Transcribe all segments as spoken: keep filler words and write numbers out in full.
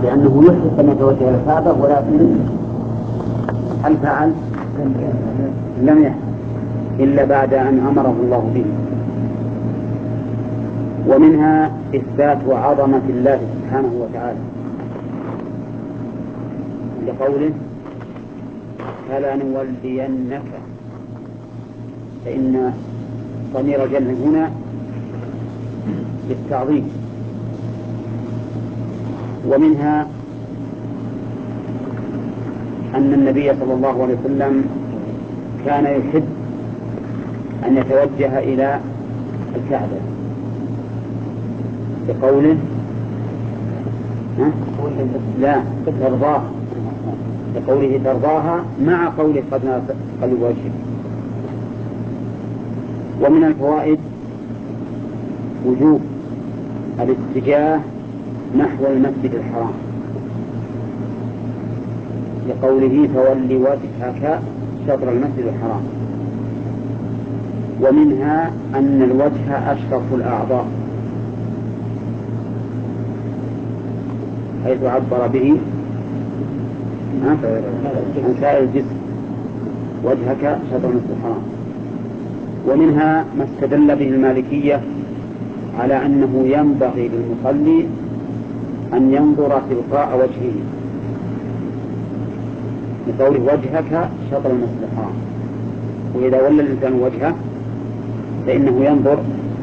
لأنه يحدث أن يتوجه إلى الكعبة، ولكن هل فعل؟ لم يفعل إلا بعد أن أمره الله به. ومنها إثبات عظمة الله سبحانه وتعالى لقوله فلنولينك، فإن ضمير جل هنا للتعظيم. ومنها أن النبي صلى الله عليه وسلم كان يحب أن يتوجه إلى الكعبة بقوله لا ترضاها، بقوله ترضاها مع قوله قد قلب وجهك. ومن الفوائد وجوب الاتجاه نحو المسجد الحرام لقوله فول وجهك شطر المسجد الحرام. ومنها أن الوجه أشرف الأعضاء، حيث عبر به عن سائر الجسم وجهك شطر المسجد الحرام. ومنها ما استدل به المالكية على أنه ينبغي للمصلي أن ينظر تلقاء وجهه بقوله وجهك شطر المسجد الحرام. وإذا ولى الإنسان وجهه فإنه ينظر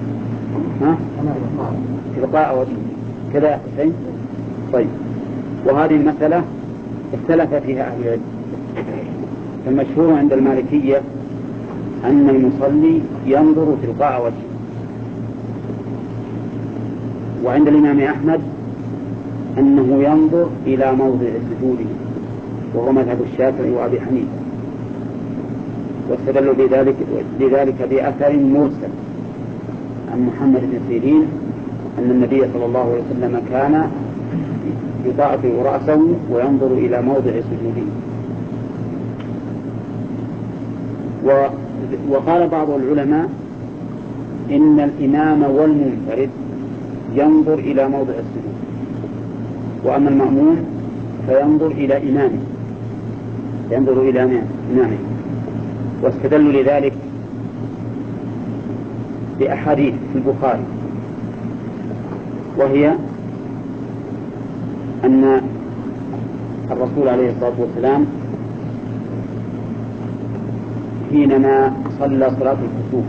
تلقاء وجهه كذا يا حسين. طيب، وهذه المسألة اختلف فيها أهل العلم. فالمشهور عند المالكية أن المصلي ينظر تلقاء وجهه، وعند الإمام أحمد أنه ينظر إلى موضع سجوده، وهو مذهب الشافعي وأبي حنيفة. واستدلوا بذلك, بذلك بأثر مرسل عن محمد بن سيرين أن النبي صلى الله عليه وسلم كان يطأطئ رأسه وينظر إلى موضع سجوده. وقال بعض العلماء إن الإمام والمنفرد ينظر إلى موضع السجود، وأما المأموم فينظر إلى إمامه ينظر إلى إمامه. واستدلوا لذلك بأحاديث في البخاري، وهي أن الرسول عليه الصلاة والسلام حينما صلى صلاة الكسوف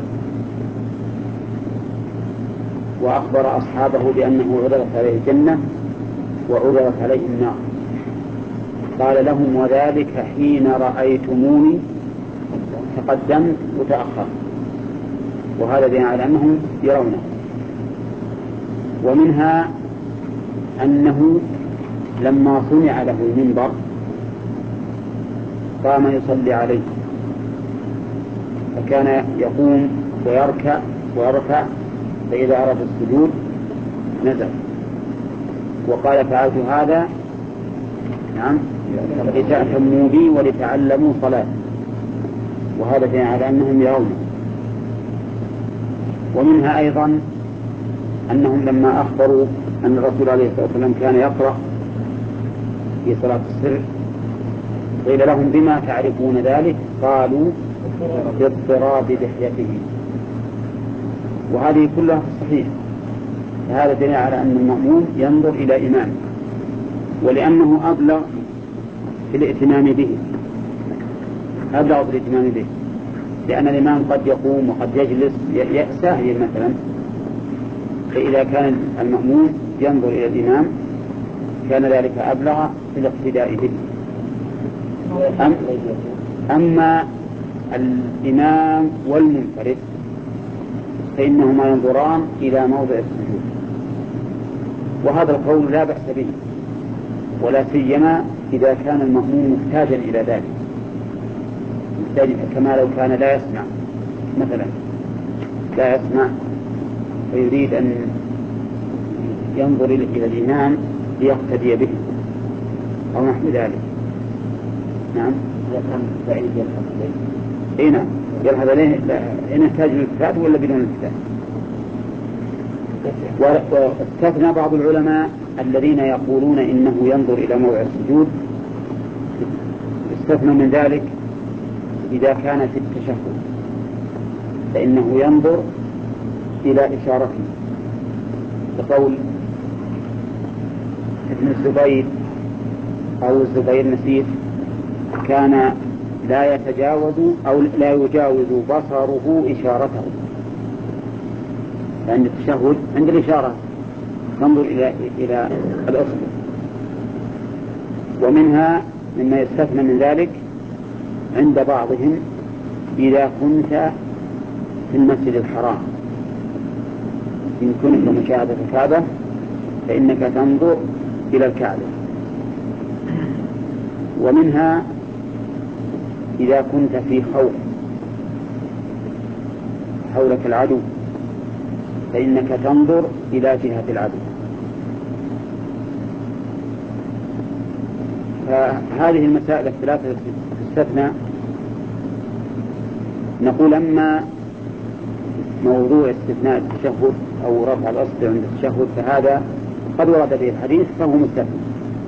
وأخبر أصحابه بأنه عرضت عليه الجنة وعرضت عليه النار، قال لهم وذلك حين رأيتموني تقدمت وتأخرت، وهذا دليل على أنهم يرونه. ومنها أنه لما صنع له المنبر قام يصلي عليه، فكان يقوم ويركع ويرفع، فإذا أراد السجود نزل. وقال فعلت هذا نعم لتأتموا بي ولتعلموا صلاة، وهذا دليل على أنهم يرونه. ومنها أيضا أنهم لما أخبروا أن الرسول عليه الصلاة والسلام كان يقرأ في صلاة السر قيل لهم بما تعرفون ذلك؟ قالوا باضطراب لحيته. وهذه كلها في الصحيح. هذا دليل على أن المأموم ينظر إلى إمامه، ولأنه أبلغ في الائتمام به أبلغ في الائتمام به لأن الإمام قد يقوم وقد يجلس يأساه مثلا، فإذا كان المأموم ينظر إلى الإمام كان ذلك أبلغ في الاقتداء به. أم أما الإمام والمنفرد فإنهما ينظران إلى موضع السجود، وهذا القول لا بأس به، ولا سيما إذا كان المأموم محتاجا إلى ذلك، محتاج كما لو كان لا يسمع مثلا لا يسمع ويريد أن ينظر إلى الإمام ليقتدي به أو نحو ذلك. نعم إذا كان بعيد يلحظ عليه. إيه نعم يلحظ عليه إن يحتاج للالتفات ولا بدون الالتفات. واستثنى بعض العلماء الذين يقولون إنه ينظر إلى موضع السجود، استثنى من ذلك إذا كان في التشهد فإنه ينظر إلى إشارته، بقول ابن الزبير أو الزبير نسيت كان لا يتجاوز أو لا يجاوز بصره إشارته عند التشهد، عند الإشارة تنظر إلى إلى الأصل. ومنها مما يستثنى من ذلك عند بعضهم إذا كنت في المسجد الحرام يمكنك مشاهدة الكعبة فإنك تنظر إلى الكعبة. ومنها إذا كنت في خوف حولك العدو فإنك تنظر إلى جهة العدو. فهذه المسائل الثلاثة تستثنى. نقول أما موضوع استثناء التشهد أو رفع الأصل عند التشهد فهذا قد ورد به الحديث فهو مستثنى.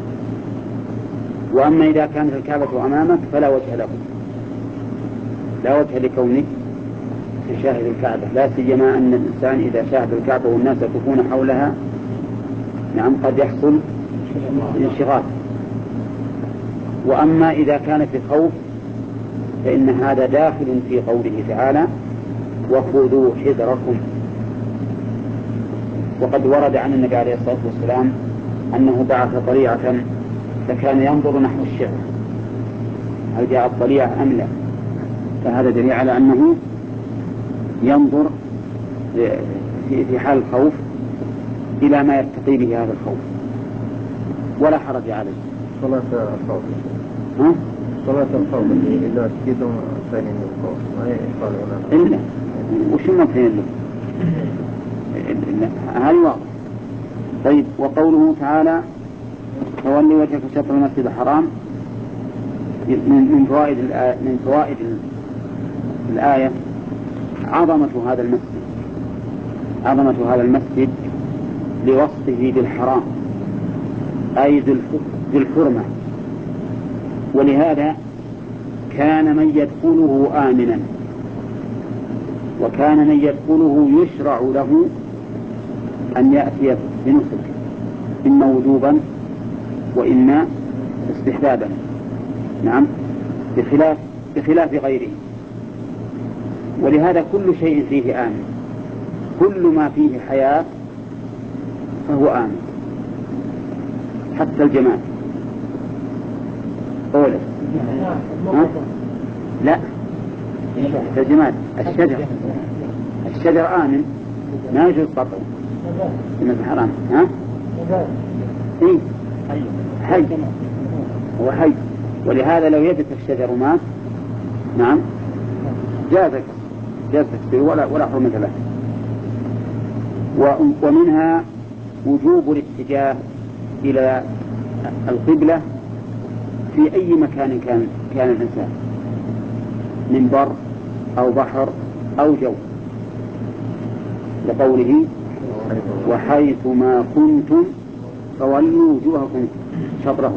وأما إذا كانت الكعبة أمامك فلا وجه له، لا وجه لكونك تشاهد الكعبة، لا سيما أن الإنسان إذا شاهد الكعبة والناس يقفون حولها نعم قد يحصل انشغال. وأما إذا كان في خوف فإن هذا داخل في قوله تعالى وخذوا حذركم. وقد ورد عن النبي عليه الصلاة والسلام أنه بعث طليعة فكان ينظر نحو الشعر هل جاء الطليعة أم لا، فهذا دليل على أنه ينظر في حال الخوف إلى ما يرتقي به هذا الخوف ولا حرج عليه. صلاة الخوف ها؟ صلاة الخوف اللي إذا سكتوا فإن الخوف ما يصلون إلا وشو ما فين له هذه واضح. طيب وقوله تعالى فولي وجهك شطر المسجد الحرام من فوائد من فوائد الآية عظمة هذا المسجد، عظمة هذا المسجد لوصفه بالحرام أي ذي الحرمة، ولهذا كان من يدخله آمنا وكان من يدخله يشرع له أن يأتي بنسك إما وجوبا وإما استحبابا نعم بخلاف بخلاف غيره. ولهذا كل شيء فيه آمن، كل ما فيه حياة فهو آمن حتى الجمال. أولا لا الجمال الشجر الشجر آمن ما يجوز قطعه إنه حرام. ها إيه حي هو حي، ولهذا لو يبت الشجر مات نعم جازك جازك ولا ولا حرمة له. ومنها وجوب الاتجاه إلى القبلة في أي مكان كان كان الإنسان من بر أو بحر أو جو، لقوله وحيث ما كنتم فولوا وجوهكم شطره.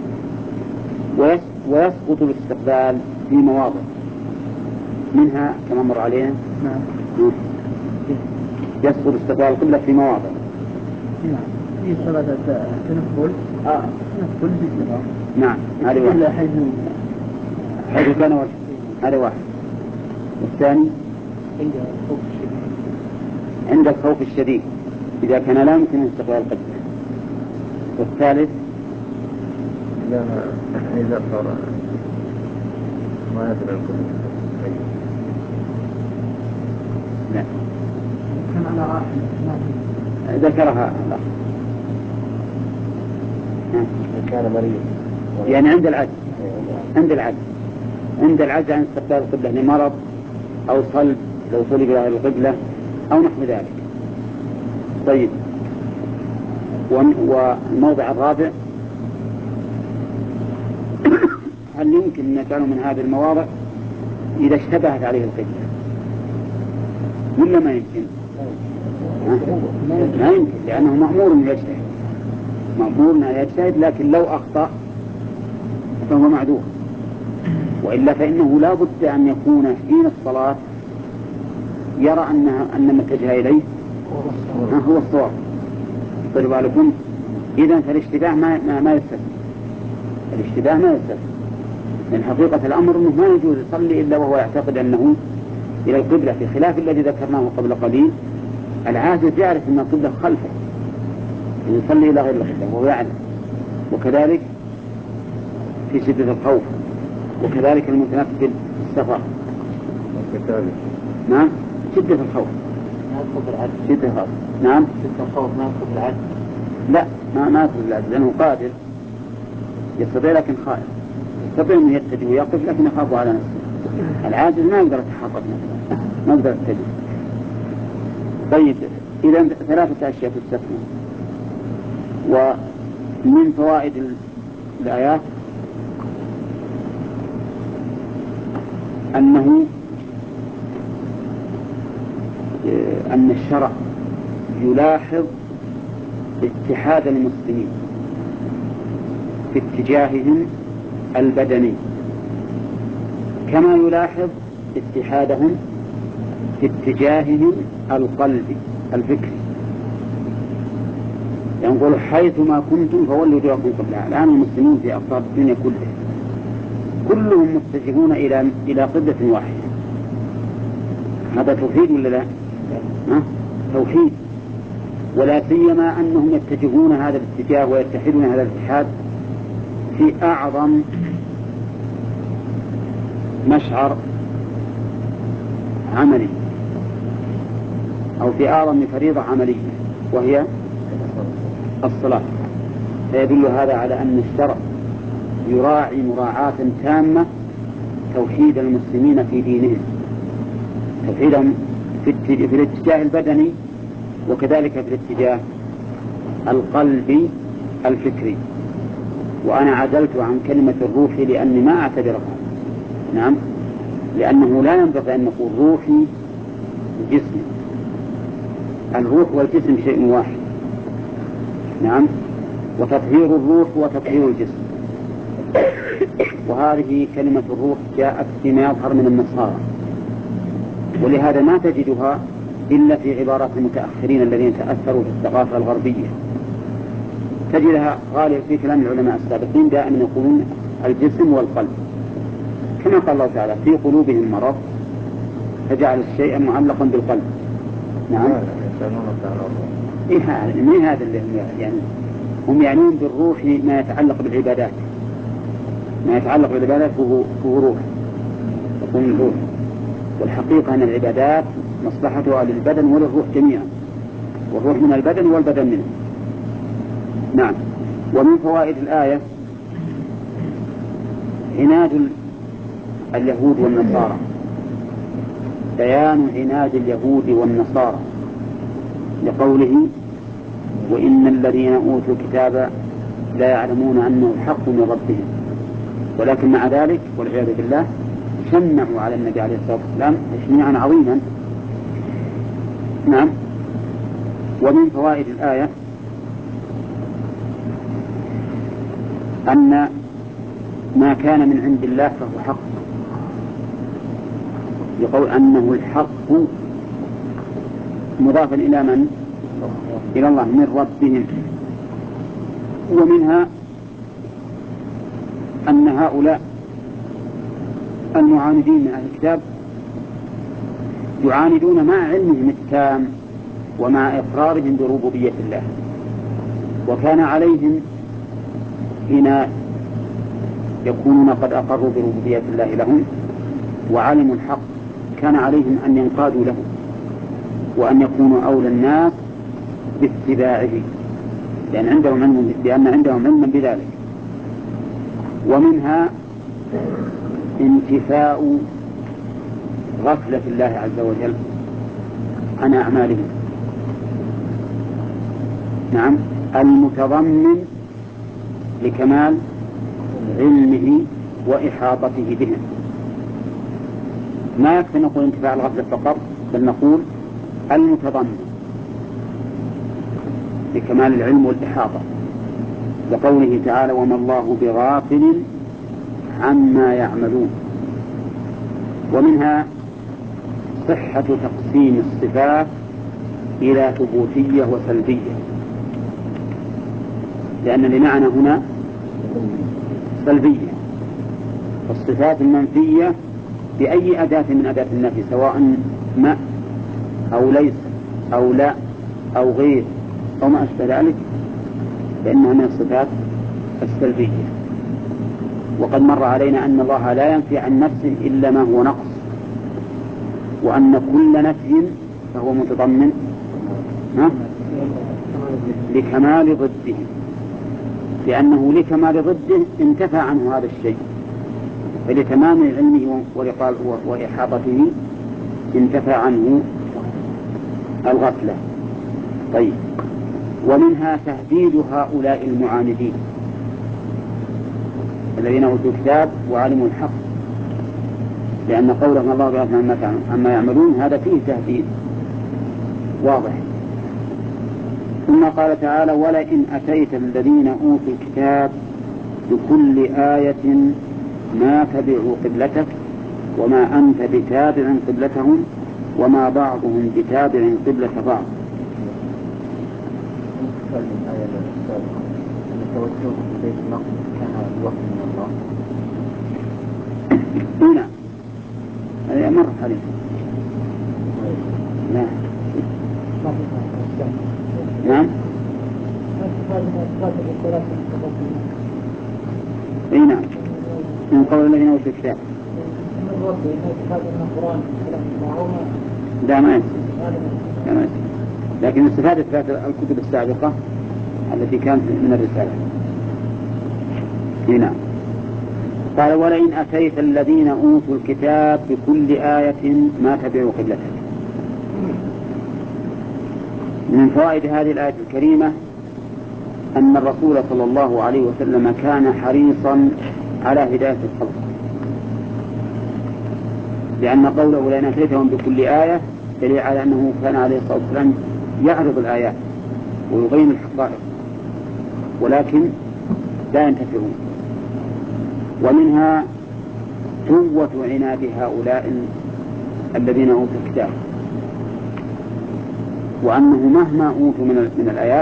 ويسقط الاستقبال في مواضع منها كما مر علينا يسقط استقبال القبلة في مواضع في صلاة التنفل آه. تنفل في الصلاة نعم هذا واحد حيث حيث كان وجه هذا واحد. والثاني عند الخوف الشديد عند الخوف الشديد إذا كان لا يمكن استقبال القبلة. والثالث إذا إذا صار ما يدري القبلة لا كان على راحل ذكرها الأخ كان مريض يعني عند العجز عند العجز عند العجز عن استقبال القبلة لمرض أو صلب لو صلب إلى القبلة أو نحو ذلك. طيب والموضع الرابع هل يمكن أن يكون من هذه المواضع إذا اشتبهت عليه القبلة ولا ما يمكن؟ ما يمكن، لأنه مأمور أن يجتهد، مأمور أن يجتهد، لكن لو أخطأ فهو معذور. وإلا فإنه لا بد أن يكون حين الصلاة يرى أنها أن ما اتجه إليه هو الصواب. طيب بالكم، إذن فالاشتباه ما ما, ما يستثنى، الاشتباه ما يستثنى، من حقيقة الأمر أنه ما يجوز يصلي إلا وهو يعتقد أنه إلى القبلة، في خلاف الذي ذكرناه قبل قليل. العاجز يعرف أن القبلة خلفه يصلي إلى غير القبلة وهو يعلم، وكذلك في شدة الخوف، وكذلك المتنفل في السفر، وكذلك نعم شدة الخوف ما يدخل بالعدل. شدة الخوف نعم شدة الخوف ما يدخل بالعدل. لا ما ما يدخل بالعدل، لأنه قادر يستطيع لكن خائف، يستطيع أن يتجه ويقف لكن يخاف على نفسه. العاجز ما يقدر يتحقق نفسه، ما يقدر يتجه. طيب إذا ثلاثة أشياء تستثنى. ومن فوائد الآيات أنه أن الشرع يلاحظ اتحاد المسلمين في اتجاههم البدني كما يلاحظ اتحادهم في اتجاههم القلبي الفكري. يقول حيثما كنتم فولوا وجوهكم قبلها. الآن المسلمين في أقطار الدنيا كلها كلهم متجهون إلى إلى قبلة واحدة. هذا توحيد ولا لا؟ ها؟ توحيد. ولا سيما أنهم يتجهون هذا الاتجاه ويتحدون هذا الاتحاد في أعظم مشعر عملي أو في أعظم فريضة عملية وهي الصلاة. فيدل هذا على أن الشرع يراعي مراعاة تامة توحيد المسلمين في دينهم، توحيدهم في الاتجاه البدني وكذلك في الاتجاه القلبي الفكري. وأنا عدلت عن كلمة الروحي لأني ما أعتبرها، نعم، لأنه لا ينبغي أن نقول روحي جسمي. الروح والجسم شيء واحد، نعم، وتطهير الروح وتطهير الجسم. وهذه كلمة الروح جاءت فيما يظهر من النصارى، ولهذا ما تجدها إلا في عبارات المتأخرين الذين تأثروا بالثقافة الغربية. تجدها غالبا في كلام العلماء السابقين دائما يقولون الجسم والقلب، كما قال الله تعالى في قلوبهم مرض فجعل الشيء معلقا بالقلب. نعم، إيه هذا؟ ما هذا اللي هم يعني هم يعنون بالروح ما يتعلق بالعبادات، ما يتعلق بالعبادات هو هو روح، يقول الروح. والحقيقة أن العبادات مصلحتها للبدن وللروح جميعا، والروح من البدن والبدن منه. نعم. ومن فوائد الآية عناد اليهود والنصارى، بيان عناد اليهود والنصارى لقوله وإن الذين أوتوا الكتاب لا يعلمون أنه الحق من ربهم، ولكن مع ذلك والعياذ بالله شنعوا على النبي عليه الصلاة والسلام تشنيعا عظيما. نعم. ومن فوائد الآية أن ما كان من عند الله فهو حق، يقول أنه الحق مضافا إلى من؟ إلى الله، من ربهم. ومنها أن هؤلاء المعاندين من أهل الكتاب يعاندون مع علمهم التام ومع إقرارهم بربوبية الله، وكان عليهم حين يكونون قد أقروا بربوبية الله لهم وعلموا الحق كان عليهم أن ينقادوا له وأن يكونوا أولى الناس باتباعه، لأن عندهم علم لأن عندهم علما بذلك. ومنها انتفاء غفلة الله عز وجل عن أعمالهم، نعم، المتضمن لكمال علمه وإحاطته بهم. ما يكفي نقول انتفاع الغفلة فقط، بل نقول المتضمن لكمال العلم والإحاطة، لقوله تعالى وما الله بغافل عما يعملون. ومنها صحة تقسيم الصفات إلى ثبوتية وسلبية، لأن لمعنى هنا سلبية. الصفات المنفية بأي أداة من أداة النفي سواء ما أو ليس أو لا أو غير أو ما أشبه ذلك فإنها من الصفات السلبية. وقد مر علينا أن الله لا ينفي عن نفسه إلا ما هو نقص، وأن كل نفي فهو متضمن لكمال ضده، لأنه لكمال ضده انتفى عنه هذا الشيء، فلتمام علمه وإحاطته انتفى عنه الغفلة. طيب، ومنها تهديد هؤلاء المعاندين الذين أوتوا الكتاب وعلموا الحق، لأن قوله الله بغافل عما يعملون هذا فيه تهديد واضح. ثم قال تعالى ولئن أتيت الذين أوتوا الكتاب بكل آية ما تبعوا قبلتك وما أنت بتابع قبلتهم وما بعضهم بتابع قبلة بعض. التوجه ببيت المقدس كان الوحي من الله. هنا هذا مر عليه. لا نعم اي نعم من قول الذين اوتوا الكتاب لا ما يصير، لكن استفادت الكتب السابقة التي كانت من الرسالة. هنا قال ولئن أتيت الذين أوتوا الكتاب بكل آية ما تبعوا قبلتك. من فوائد هذه الآية الكريمة أن الرسول صلى الله عليه وسلم كان حريصا على هداية الخلق، لأن قوله ولئن أتيتهم بكل آية دليل على أنه كان عليه الصلاة والسلام يعرض الآيات ويبين الحقائق ولكن لا ينتفعون. ومنها قوة عناد هؤلاء الذين أوتوا الكتاب، وأنه مهما أوتوا من, من الآيات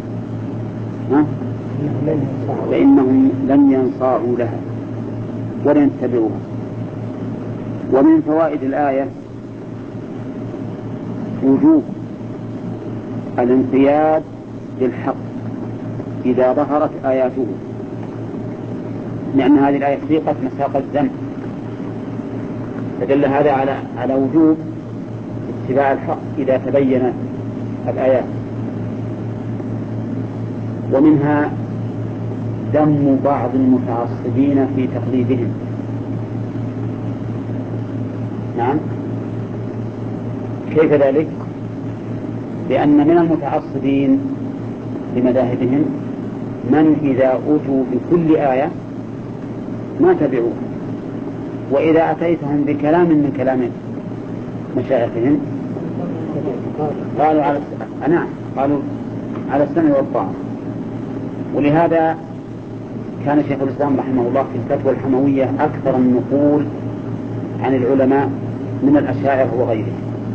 فإنهم لن ينصاعوا لها ولن يتبعوها. ومن فوائد الآية وجوب الانقياد للحق إذا ظهرت آياته، لأن هذه الآية سيقت مساق الذنب، فدل هذا على على وجوب اتباع الحق إذا تبينت الآيات. ومنها ذم بعض المتعصبين في تقليدهم. نعم كيف ذلك؟ لأن من المتعصبين لمذاهبهم من إذا أوتوا بكل آية ما تبعوه، وإذا أتيتهم بكلام من كلام مشايخهم قالوا على نعم قالوا على السمع والطاعة. ولهذا كان شيخ الإسلام رحمه الله في الفتوى الحموية أكثر النقول عن العلماء من الأشاعرة وغيرهم،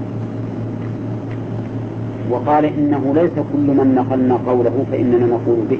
وقال إنه ليس كل من نقلنا قوله فإننا نقول به،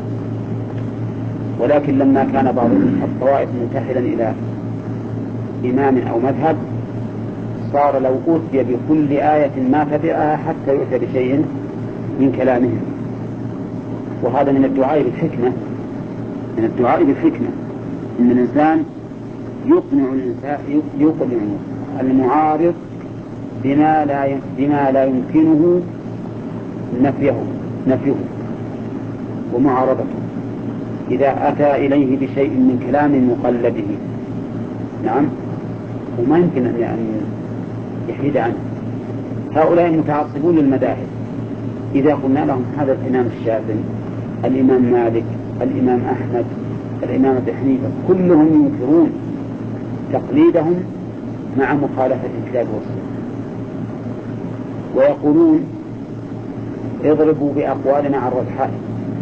ولكن لما كان بعض الطوائف منتحلا إلى إمام أو مذهب صار لو أوتي بكل آية ما تبعها حتى يؤتى بشيء من كلامهم. وهذا من الدعاء بالحكمة، من الدعاء بالحكمة إن الإنسان يقنع الإنسان يقنع المعارض بما لا بما لا يمكنه نفيه نفيه ومعارضته إذا أتى إليه بشيء من كلام مقلده. نعم وما يمكن أن يحيد عنه. هؤلاء المتعصبون للمذاهب إذا قلنا لهم هذا الإمام الشافعي الإمام مالك الإمام أحمد الإمام أبي حنيفة كلهم ينكرون تقليدهم مع مخالفة الكتاب والسنة، ويقولون اضربوا بأقوالنا عرض الحائط.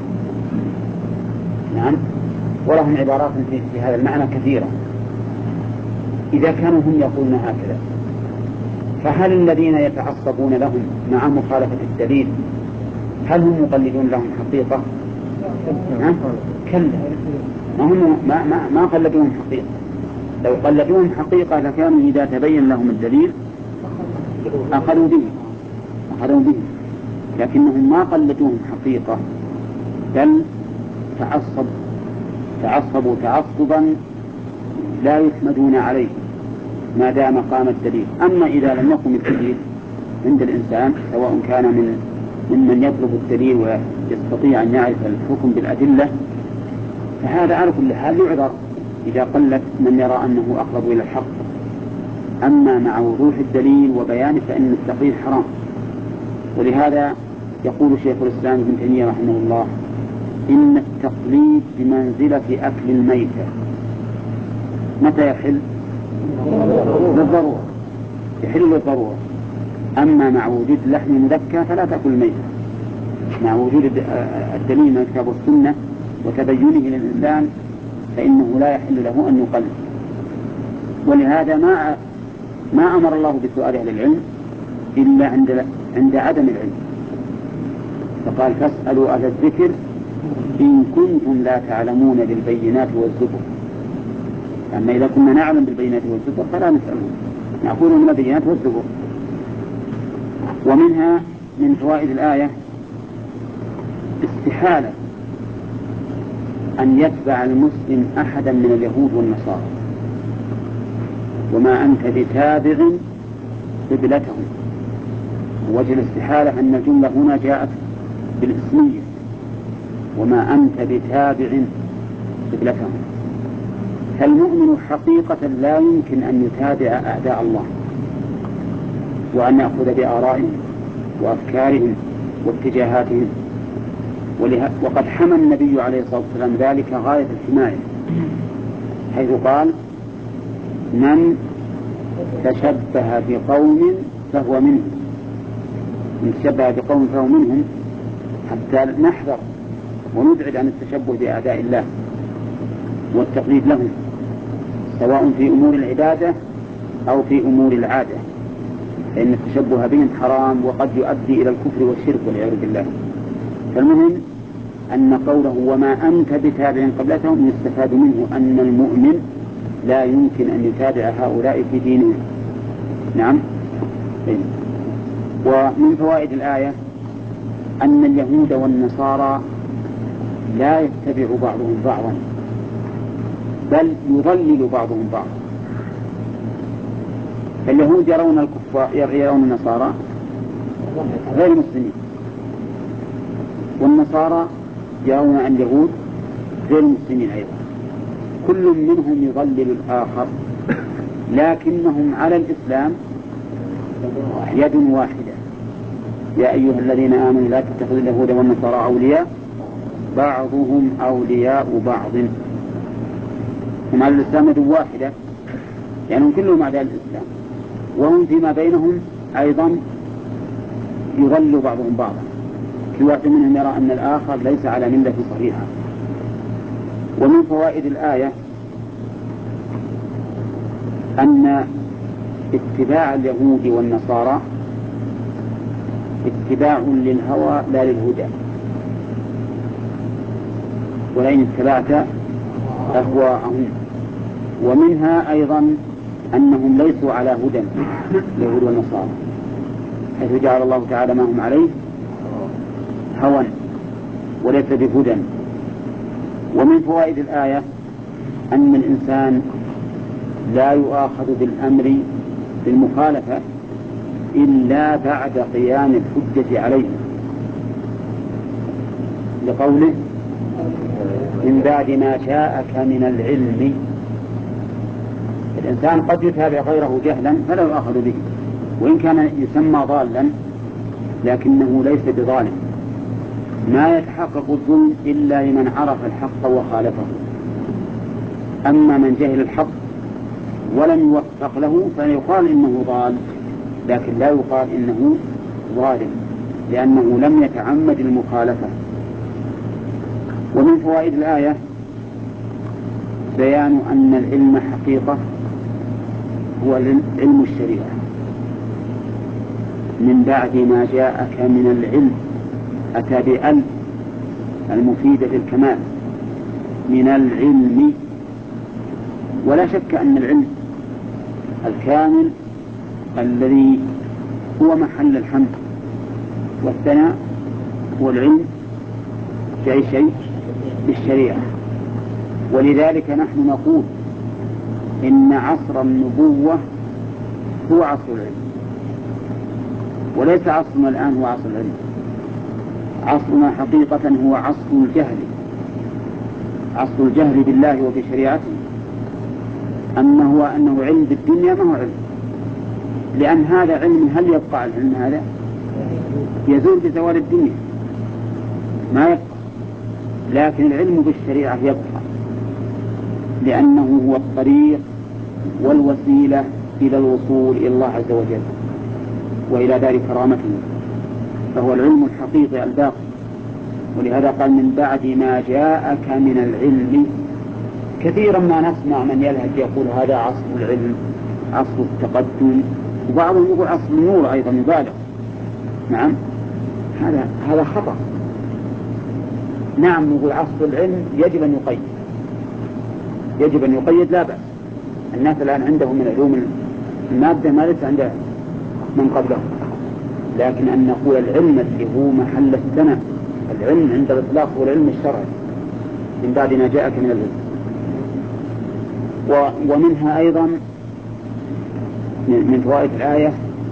نعم، ولهم عبارات في هذا المعنى كثيرة. إذا كانوا هم يقولون هكذا، فهل الذين يتعصبون لهم مع مخالفة الدليل هل هم مقلدون لهم حقيقة؟ نعم، كلا، ما هم ما ما, ما قلدوهم حقيقة. لو قلدوهم حقيقة لكانوا إذا تبين لهم الدليل أخذوا به أخذوا به لكنهم ما قلدوهم حقيقة، بل تعصب تعصبوا تعصبا لا يحمدون عليه ما دام قام الدليل. أما إذا لم يقم الدليل عند الإنسان، سواء كان من ممن يطلب الدليل ويستطيع أن يعرف الحكم بالأدلة، فهذا على كل حال يعذر إذا قلت من يرى أنه أقرب إلى الحق. أما مع وضوح الدليل وبيانه فإن التقليد حرام. ولهذا يقول شيخ الإسلام ابن تيمية رحمه الله: إن التقليد بمنزلة أكل الميتة. متى يحل؟ بالضرورة، يحل بالضرورة. أما مع وجود اللحم مذكى فلا تأكل الميتة، مع وجود الدليل من الكتاب والسنة وتبينه للإنسان فإنه لا يحل له أن يقلد. ولهذا ما ما أمر الله بسؤال أهل العلم إلا عند عند عدم العلم، فقال: فاسألوا أهل الذكر إن كنتم لا تعلمون بالبينات والزبر. أما إذا كنا نعلم بالبينات والزبر فلا نسألهم، نأخذ من البينات والزبر. ومنها من فوائد الآية استحالة أن يتبع المسلم أحدا من اليهود والنصارى، وما أنت بتابع قبلتهم. وجه الاستحالة أن الجملة هنا جاءت بالاسمية: وما أنت بتابع قبلتهم. فالمؤمن حقيقة لا يمكن أن يتابع أعداء الله وأن يأخذ بآرائهم وأفكارهم واتجاهاتهم. وقد حمى النبي عليه الصلاة والسلام ذلك غاية الحماية، حيث قال: من تشبه بقوم فهو منهم. من تشبه بقوم فهو منهم، حتى نحذر ونبعد عن التشبه بأعداء الله والتقليد لهم، سواء في أمور العبادة أو في أمور العادة، فإن التشبه بهم حرام وقد يؤدي إلى الكفر والشرك والعياذ بالله. فالمهم أن قوله وما أنت بتابع قبلتهم يستفاد منه أن المؤمن لا يمكن أن يتابع هؤلاء في دينهم. نعم. ومن فوائد الآية أن اليهود والنصارى لا يتبع بعضهم بعضا، بل يضلل بعضهم بعضا. اليهود يرون الكفار يرون النصارى غير مسلمين، والنصارى يرون اليهود غير مسلمين أيضا. كل منهم يضلل الآخر، لكنهم على الإسلام يد واحدة. يا أيها الذين آمنوا لا تتخذوا اليهود والنصارى أولياء بعضهم أولياء بعض. هم على الإسلام يد واحدة، يعني هم كلهم أعداء الإسلام، وهم فيما بينهم أيضا يضل بعضهم بعضا. كل واحد منهم يرى أن الآخر ليس على ملة صحيحة. ومن فوائد الآية أن اتباع اليهود والنصارى اتباع للهوى لا للهدى. ولئن اتبعت أهواءهم. ومنها أيضا أنهم ليسوا على هدى اليهود والنصارى، حيث جعل الله تعالى ما هم عليه هوى وليس بهدى. ومن فوائد الآية أن الإنسان لا يؤاخذ بالأمر بالمخالفة إلا بعد قيام الحجة عليه، لقوله من بعد ما جاءك من العلم. الإنسان قد يتابع غيره جهلا فلا يؤاخذ به، وإن كان يسمى ضالا لكنه ليس بظالم. ما يتحقق الظلم إلا لمن عرف الحق وخالفه. أما من جهل الحق ولم يوفق له فيقال إنه ضال، لكن لا يقال إنه ظالم. لأنه لم يتعمد المخالفة. ومن فوائد الآية بيان أن العلم حقيقة هو علم الشريعة من بعد ما جاءك من العلم، أتى بأل المفيدة للكمال من العلم. ولا شك أن العلم الكامل الذي هو محل الحمد والثناء هو العلم في أي شيء بالشريعة. ولذلك نحن نقول إن عصر النبوة هو عصر العلم، وليس عصرنا الآن هو عصر العلم. عصرنا حقيقة هو عصر الجهل، عصر الجهل بالله وبشريعته. أما هو أنه علم بالدنيا ما هو علم، لأن هذا علم. هل يبقى العلم هذا؟ يزول بزوال الدنيا، ما يبقى. لكن العلم بالشريعة يبقى، لأنه هو الطريق والوسيلة إلى الوصول إلى الله عز وجل وإلى دار كرامته، فهو العلم الحقيقي الباقي. ولهذا قال من بعد ما جاءك من العلم. كثيرا ما نسمع من يلهج يقول هذا عصر العلم، عصر التقدم، وبعضهم يقول عصر النور أيضا مبالغ. نعم، هذا هذا خطأ. نعم، نقول عصر العلم يجب أن يقيد، يجب أن يقيد لا بأس. الناس الآن عندهم من علوم المادة ما ليس عند من قبلهم، لكن أن نقول العلم اللي هو محل الثناء، العلم عند الإطلاق هو العلم الشرعي من بعد ما جاءك من العلم. ومنها أيضا من فوائد الآية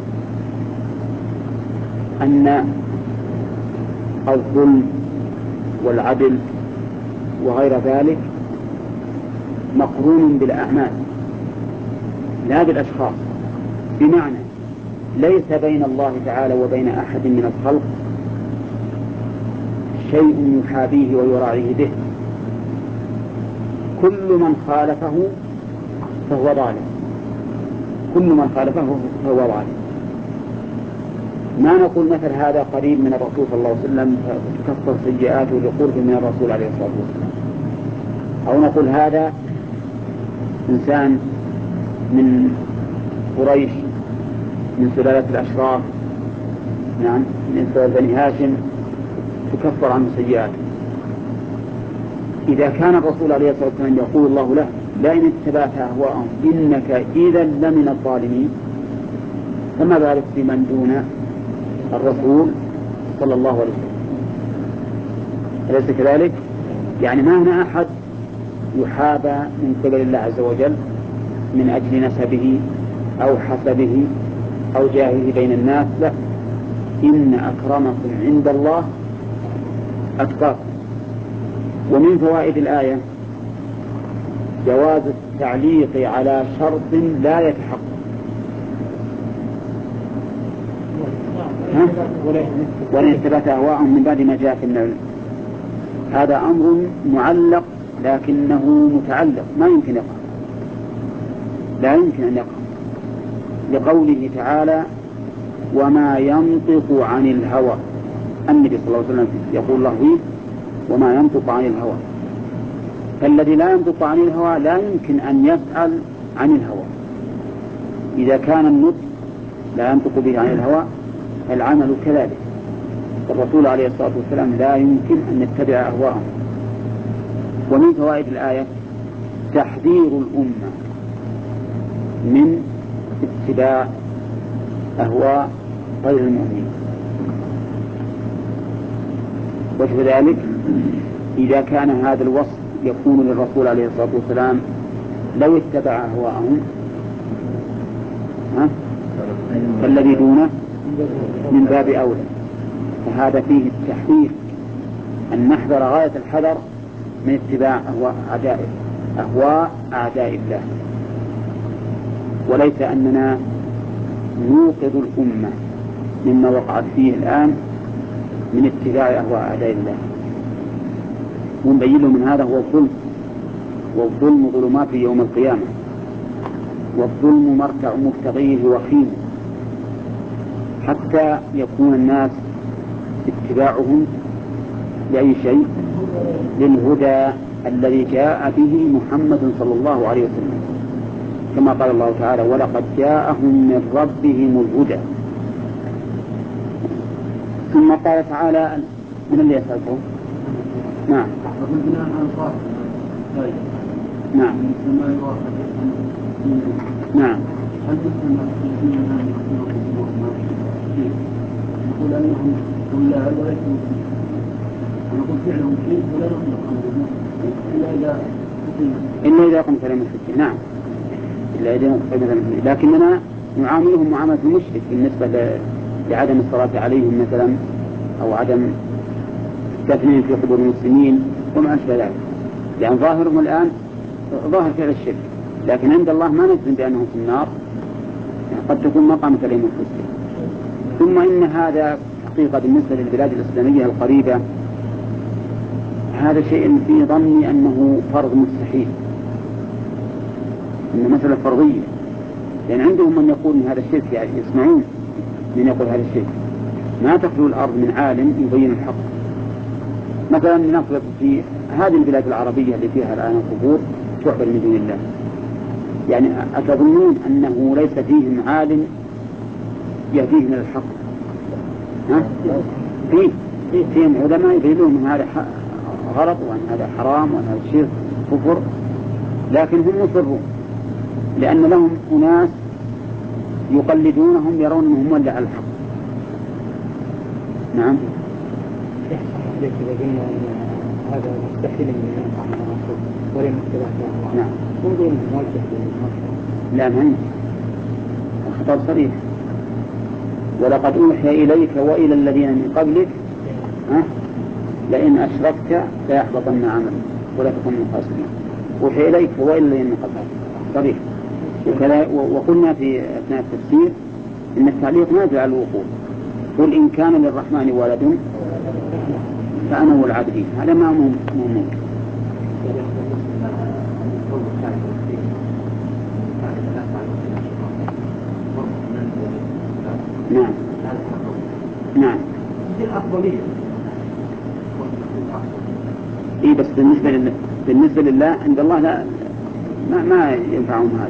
أن الظلم والعدل وغير ذلك مقرون بالأعمال لا بالأشخاص، بمعنى ليس بين الله تعالى وبين أحد من الخلق شيء يحابيه ويراعيه به. كل من خالفه فهو ظالم، كل من خالفه فهو ظالم. ما نقول مثل هذا قريب من الرسول صلى الله عليه وسلم تكفر سيئاته لقرب من الرسول عليه الصلاة والسلام، أو نقول هذا إنسان من قريش من سلالة الأشراف، نعم، من سلالة بني هاشم تكفر عنه سيئاته. إذا كان الرسول عليه الصلاة والسلام يقول الله له لئن اتبعت أهواءهم إنك إذا لمن الظالمين، فما بالك بمن دون الرسول صلى الله عليه وسلم؟ أليس كذلك؟ يعني ما هنا أحد يحابى من قبل الله عز وجل من أجل نسبه أو حسبه أو جاهه بين الناس، لا، إن أكرمكم عند الله أتقاكم. ومن فوائد الآية جواز التعليق على شرط لا يتحقق. ولئن اتبعت أهواءهم من بعد ما جاءك من العلم، هذا أمر معلق لكنه متعلق، ما يمكن يقع، لا يمكن أن يقع، لقوله تعالى وما ينطق عن الهوى. النبي صلى الله عليه وسلم يقول الله فيه وما ينطق عن الهوى، فالذي لا ينطق عن الهوى لا يمكن أن يفعل عن الهوى. إذا كان النطق لا ينطق به عن الهوى العمل كذلك. الرسول عليه الصلاة والسلام لا يمكن أن يتبع أهواءهم. ومن فوائد الآية تحذير الأمة من اتباع أهواء غير المؤمنين. وجه ذلك إذا كان هذا الوصف يكون للرسول عليه الصلاة والسلام لو اتبع أهواءهم فالذي دونه من باب أولى. فهذا فيه التحذير أن نحذر غاية الحذر من اتباع أهواء أعداء أهواء أعداء الله، وليس أننا نوقظ الأمة مما وقعت فيه الآن من اتباع أهواء أعداء الله. ونبين له من هذا هو الظلم، والظلم ظلمات يوم القيامة، والظلم مرتع مبتغيه وخيم، حتى يكون الناس اتباعهم لأي شيء؟ للهدى الذي جاء به محمد صلى الله عليه وسلم، كما قال الله تعالى: ولقد جاءهم من ربهم الهدى. ثم قال تعالى: من اللي يسألكم؟ نعم نعم نعم يقول أنهم لا ولكن نقول فعلهم شيء ولا نقول إلا إذا إلا إذا قمت لهم الحجة. نعم، إلا إذا قمت لهم الحجة، لكننا نعاملهم معاملة المشرك بالنسبة لعدم الصلاة عليهم مثلا، أو عدم التثنين في قبور المسلمين وما أشبه ذلك، لأن ظاهرهم الآن ظاهر فعل الشرك، لكن عند الله ما نجزم بأنهم في النار، يعني قد تكون ما قامت عليهم الحجة. ثم إن هذا حقيقة بالنسبة للبلاد الإسلامية القريبة هذا شيء في ظني أنه فرض مستحيل، إنه مسألة فرضية، لأن يعني عندهم من يقول إن هذا الشرك، يعني يسمعون من يقول هذا الشرك. ما تخلو الأرض من عالم يبين الحق. مثلا نفرض في هذه البلاد العربية اللي فيها الآن القبور تعبد من دون الله، يعني أتظنون أنه ليس فيهم عالم يهديهم إلى الحق؟ ها؟ فيه فيهم علماء يبينون من هذا غلط وأن هذا حرام وأن هذا شرك كفر، لكن هم مصرون لأن لهم أناس يقلدونهم يرون أنهم ولى على الحق. نعم. إذا قلنا أن هذا مستحيل أن ينفع من الرسول ولا مستحيل. نعم. موضوع موجه للمصر. لا ما الخطاب صريح: ولقد أوحي إليك وإلى الذين من قبلك ها لئن أشركت ليحبطن عملك ولا تكن من الخاسرين. أوحي إليك وإلى الذين من قبلك صريح. وكذا وقلنا في أثناء التفسير إن التعليق نازل على الوقوع: قل إن كان للرحمن ولد فأنا والعابدين. هذا ما مو ممكن. نعم نعم. إيه بس بالنسبة لله بالنسبة لله عند الله لا ما ما ينفعهم هذا.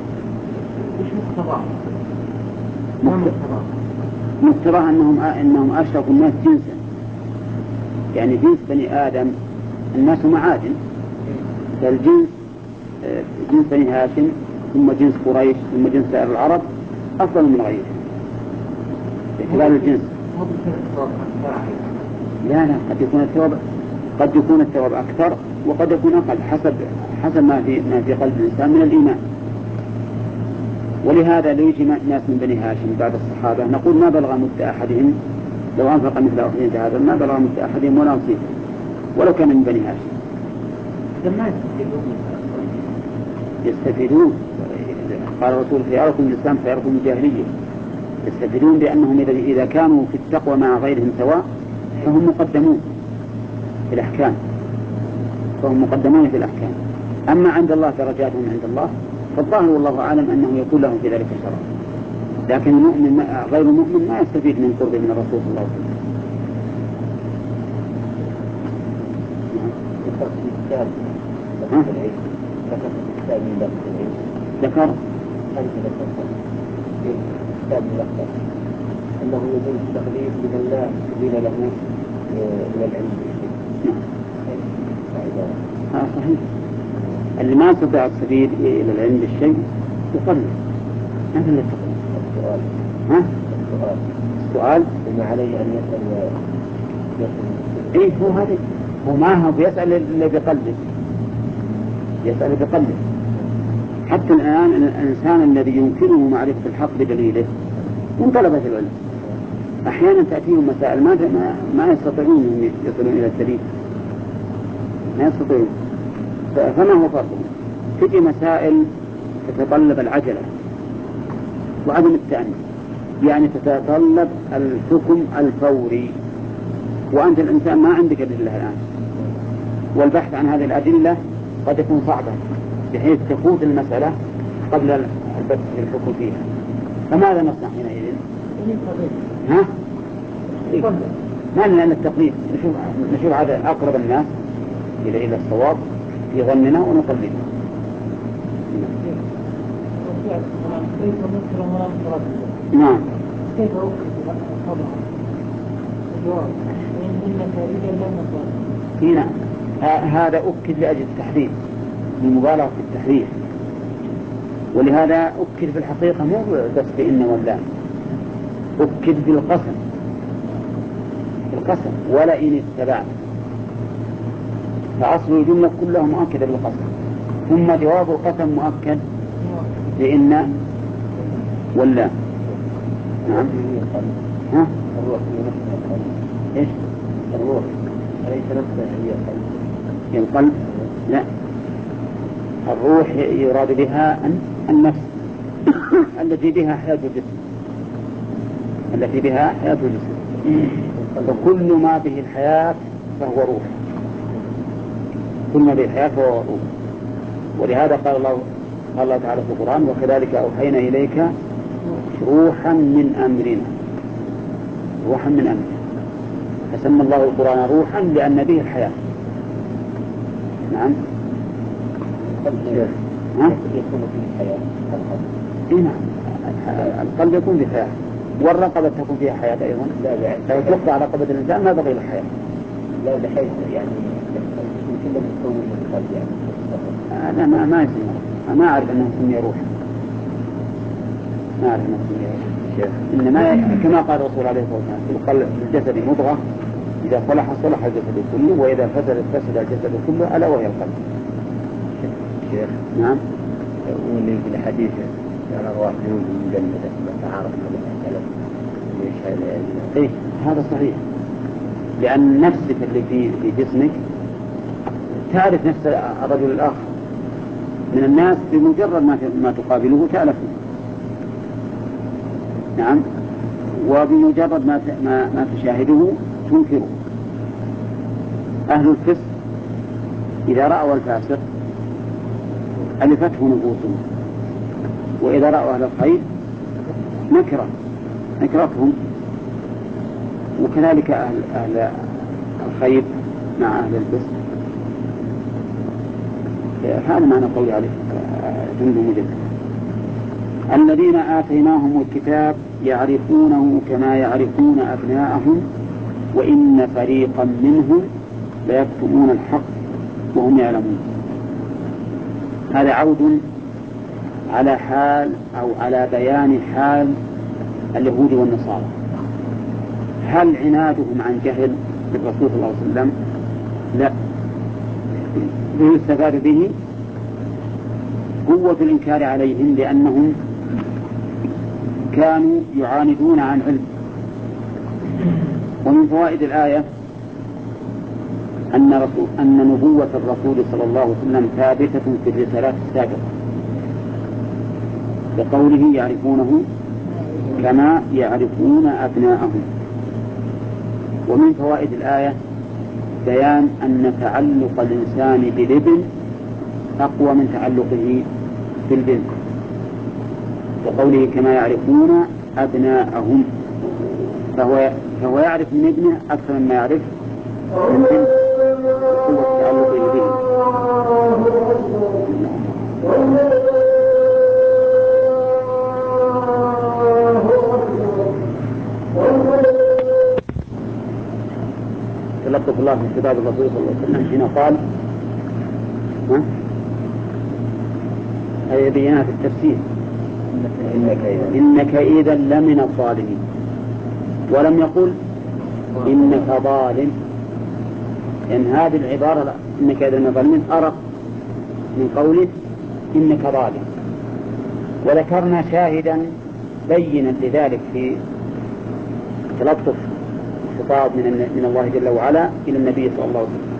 مقتضى أنهم أنهم أشركوا الناس جنسا، يعني جنس بني آدم الناس معادن، فالجنس جنس بني هاشم ثم جنس قريش ثم جنس سائر العرب أفضل من غيره باعتبار الجنس. لا لا قد يكون الثواب قد يكون الثواب أكثر وقد يكون أقل حسب حسب ما في ما في قلب الإنسان من الإيمان. ولهذا لو يجي ناس من بني هاشم بعد الصحابة نقول ما بلغ مد أحدهم لو أنفق مثل أخذين هذا ما بلغ مد أحدهم ولا نصيب ولو كان من بني هاشم. لما يستفيدون. قال الرسول: خياركم الإسلام خياركم الجاهلية. يستفيدون بأنهم إذا كانوا في التقوى مع غيرهم سواء فهم مقدمون في الأحكام فهم مقدمون في الأحكام. أما عند الله درجاتهم عند الله، فالظاهر والله أعلم أنه يكون لهم في ذلك الشرع، لكن المؤمن غير المؤمن ما يستفيد من قرب من الرسول صلى الله عليه وسلم. ذكر أنه يجوز التقليد لمن لا دين له من العلم. ها صحيح. اللي ما استطاع السبيل إلى العلم بالشيء يقلد. هذا اللي التقليد. السؤال ها السؤال السؤال إن عليه أن يسأل يسأل إيه هو هذا هو ما هو بيسأل اللي بيقلد يسأل بقلبه. حتى الآن الإنسان الذي يمكنه معرفة الحق بدليله من طلبة العلم أحيانا تأتيهم مسائل ما ما يستطيعون أن يصلون إلى الدليل، ما يستطيعون. فما هو فرقهم؟ تجي مسائل تتطلب العجلة وعدم التأني، يعني تتطلب الحكم الفوري، وأنت الإنسان ما عندك أدلة الآن، والبحث عن هذه الأدلة قد يكون صعبا بحيث تفوت المسألة قبل البحث في الحكم فيها. فماذا نصنع حينئذ؟ ها؟ ما لنا إلا التقليد، نشوف نشوف هذا أقرب الناس إلى إلى الصواب في ظننا ونقلده. نعم. كيف أوكد الخبر؟ الجواب إن تاريخا لم نقل. نعم. هذا أكد لأجل التحريف، المبالغة في التحريف، ولهذا أكد في الحقيقة مو بس بإن واللام، أكد بالقسم، بالقسم ولئن اتبعت، فأصل الجملة كلها مؤكدة بالقسم، ثم جواب القسم مؤكد بإن واللام. نعم. ها؟ الروح هي نفسها القلب. إيش؟ الروح أليس نفسها هي القلب؟ هي القلب؟ لا، الروح يراد بها النفس التي بها حياة الجسم، التي بها حياة الجسم، وكل ما به الحياة فهو روح، كل ما به الحياة فهو روح. ولهذا قال الله قال الله تعالى في القرآن: وكذلك أوحينا إليك روحا من أمرنا، روحا من أمرنا، فسمى الله القرآن روحا لأن به الحياة. نعم. ها؟ يكون فيه حياة القلب. إيه نعم، القلب يكون فيه حياة، والرقبة تكون فيها حياة أيضا. لا لا لو تقطع على رقبة الإنسان ما بقي له حياة. لا بحيث يعني يمكن أن يكون من القلب يعني. أنا ما ما يسمى، أنا ما أعرف أنه يسمى روح، ما أعرف أنه يسمى روح. إنما كما قال الرسول عليه الصلاة والسلام: في القلب في الجسد مضغة إذا صلح صلح الجسد كله، وإذا فسد فسد الجسد كله، ألا وهي القلب. شيخ. نعم. واللي في الحديث الأرواح جنود مجندة ما تعارف من الكلام يشهد. إيه هذا صحيح، لأن نفسك اللي في في جسمك تعرف نفس الرجل الآخر من الناس بمجرد ما ما تقابله تعرفه. نعم. وبمجرد ما ما, ما تشاهده تنكره. أهل الفسق إذا رأوا الفاسق ألفته نفوسهم، وإذا رأوا أهل الخير نكرة نكرتهم، وكذلك أهل, أهل الخير مع أهل الفسق. هذا معنى قولي عليه جند مجد. الذين آتيناهم الكتاب يعرفونه كما يعرفون أبناءهم وإن فريقا منهم ليكتمون الحق وهم يعلمون. هذا عود على حال أو على بيان حال اليهود والنصارى. هل عنادهم عن جهل بالرسول صلى الله عليه وسلم؟ لا، يستفاد به قوة الإنكار عليهم لأنهم كانوا يعاندون عن علم. ومن فوائد الآية أن, رسول أن نبوة الرسول صلى الله عليه وسلم ثابتة في الرسالات السابقة، لقوله يعرفونه كما يعرفون أبناءهم. ومن فوائد الآية بيان أن تعلق الإنسان بالابن أقوى من تعلقه بالبنت، وقوله كما يعرفون أبناءهم، فهو, فهو يعرف من ابنه أكثر مما يعرف من بنت قوة تعلقه به. تلطف الله في خطاب الرسول صلى الله عليه وسلم حين قال ها؟ أي بينها في التفسير: إنك إذا لمن الظالمين، ولم يقل إنك ظالم، لأن هذه العبارة إنك إذا لمن الظالمين أرق من قوله إنك ظالم. وذكرنا شاهدا بينا لذلك في تلطف خطاب من من الله جل وعلا إلى النبي صلى الله عليه وسلم،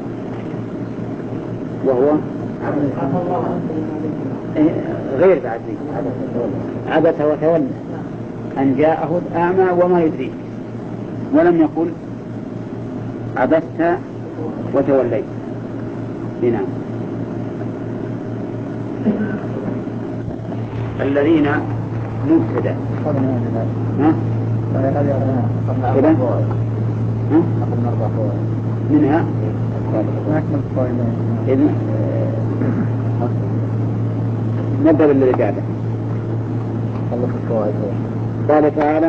وهو غير بعد عبس وتولى أن جاءه الأعمى وما يدريك، ولم يقل عبست وتوليت. هنا الذين مبتدأ ها كده ها؟ أخذنا أربع فوائد منها إذن نبدأ بالذي بعده. خلص الفوائد. قال تعالى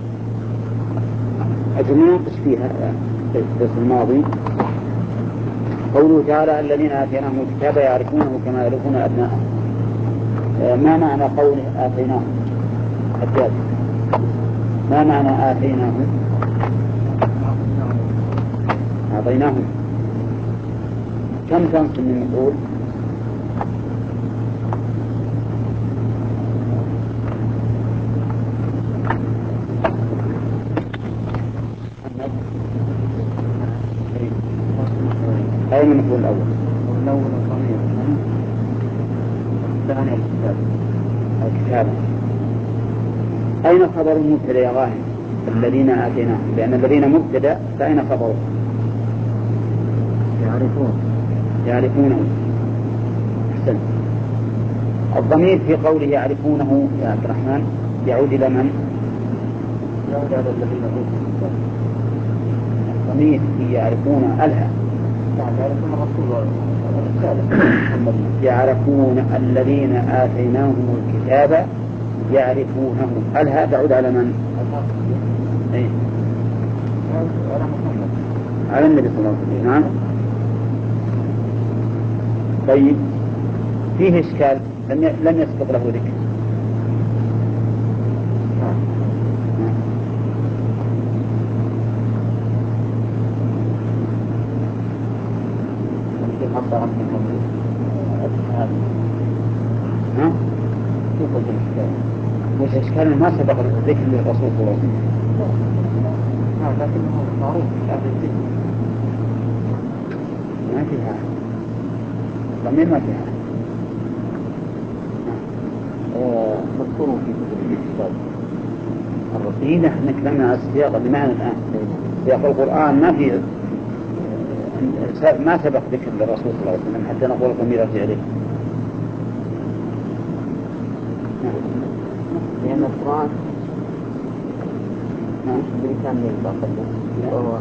أتناقش فيها في الدرس الماضي قوله تعالى الذين آتيناهم الكتاب يعرفونه كما يعرفون أبناءهم. ما معنى قوله آتيناهم؟ حجاج ما معنى آتيناهم؟ أعطيناهم. كم تنصب من مفعول؟ أين المفعول الأول؟ الأول الضمير الثاني الكتاب. الكتاب. أين خبر المبتدأ يا غانم؟ الذين آتيناهم، لأن الذين مبتدأ فأين خبره؟ يعرفون يعرفونه. أحسن. الضمير في قوله يعرفونه يا عبد الرحمن يعود إلى من؟ يعود على الذين أوتوا. الضمير في يعرفون ألها. يعرفون الرسول والرسالة. يعرفون الذين آتيناهم الكتاب يعرفونه. ألها تعود على من؟ أي. على محمد. على النبي صلى الله عليه وسلم. نعم. طيب فيه إشكال لم لم يسبق له ذكر. ها؟ كيف الإشكال؟ مش إشكال ما سبق له ذكر للرسول صلى الله عليه وسلم. نعم لكنه معروف في أهل الذكر. ما فيها ضمير ما فيها. مذكور في كتب الكتاب. الرسول نحن نتكلم عن السياق بمعنى الآن سياق القرآن ما في ما سبق ذكر للرسول صلى الله عليه وسلم حتى نقول ضمير يرجع إليه. لأن القرآن بلسان الباطل وهو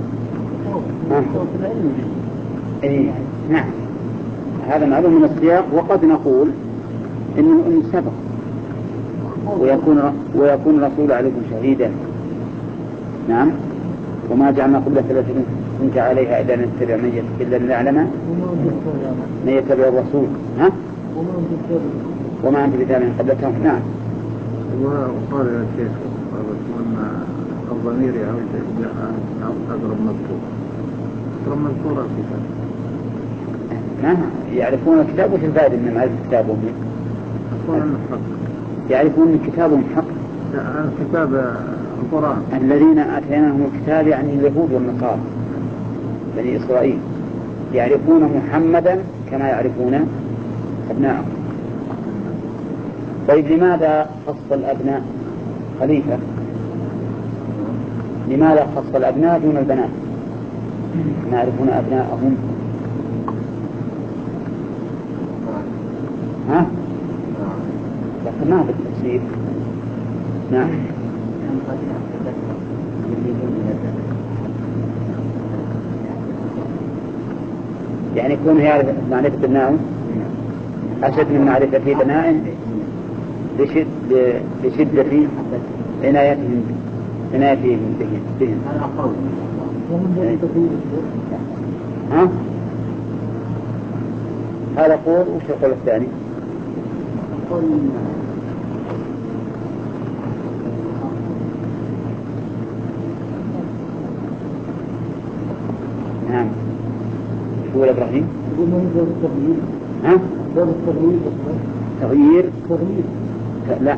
إيه نعم هذا معلوم من السياق. وقد نقول إنه إن سبق ويكون ويكون الرسول عليكم شهيدا. نعم. وما جعلنا قبلة التي كنت عليها إلا نتبع من إلا نعلم من يتبع الرسول. ها؟ وما أنت بتابع قبلتهم. نعم. وقال يا شيخ الرسول الضمير يعود إلى أقرب مذكور. أقرب مذكور الكتاب. نعم يعرفون الكتاب. وش الفائدة من معرفة كتابهم؟ يعرفون كتابهم حق. الكتاب القرآن. الذين آتيناهم الكتاب يعني اليهود والنصارى بني إسرائيل يعرفون محمدا كما يعرفون أبناءهم. طيب لماذا خص الأبناء خليفة؟ لماذا خص الأبناء دون البنات؟ ما يعرفون أبناءهم. ها؟ لكن ما بالتفسير. نعم. يعني يكون يعرف معرفة ابنائه أشد من معرفة بنائه لشد لشدة عنايتهم عنايتهم بهم. ها؟ هذا قول. وش القول الثاني؟ نعم. شو إبراهيم؟ ها؟ تغيير. تغيير. لا.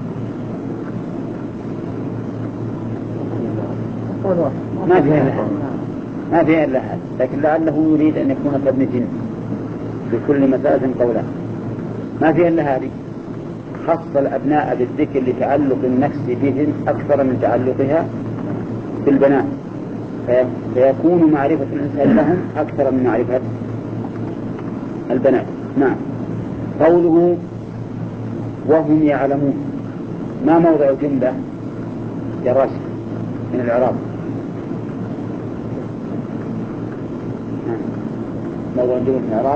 ما فيها إلا ما فيها إلا هذا. لكن لعله يريد أن يكون كابن جن بكل مساء قولان. ما فيها إلا هذه. خص الأبناء بالذكر لتعلق النفس بهم أكثر من تعلقها بالبنات فيكون معرفة الإنسان لهم أكثر من معرفة البنات. نعم. قوله وهم يعلمون ما موضع جملة يا راشد من الإعراب؟ موضوع نجوم في العراق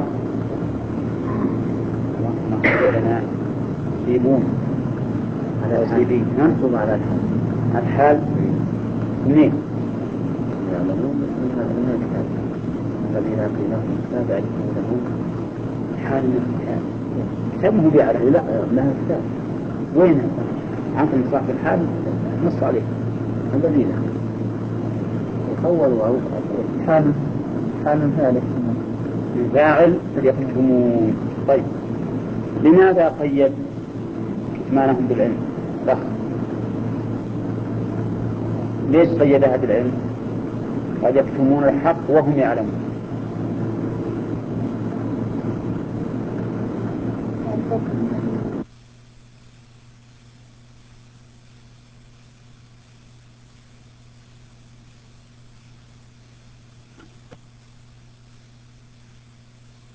لنا سيبون على سيبين منصوب على الحال. الحال منين؟ يعلمون من الكتاب الذين آتيناهم الكتاب يعرفونه حال من الكتاب كتاب مو بيعرف لا لها كتاب وين عندكم صاحب الحال نص عليه الذين يخولوا أو حال حال ثالث فاعل يكتمون. طيب لماذا قيد كتمانهم بالعلم؟ لا ليش قيدها بالعلم؟ قد يكتمون الحق وهم يعلمون. الحكم